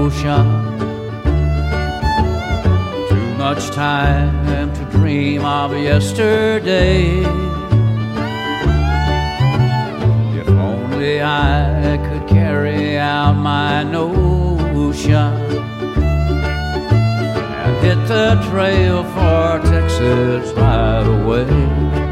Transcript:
ocean. Too much time to dream of yesterday. If only I could carry out my notion and hit the trail for Texas right away.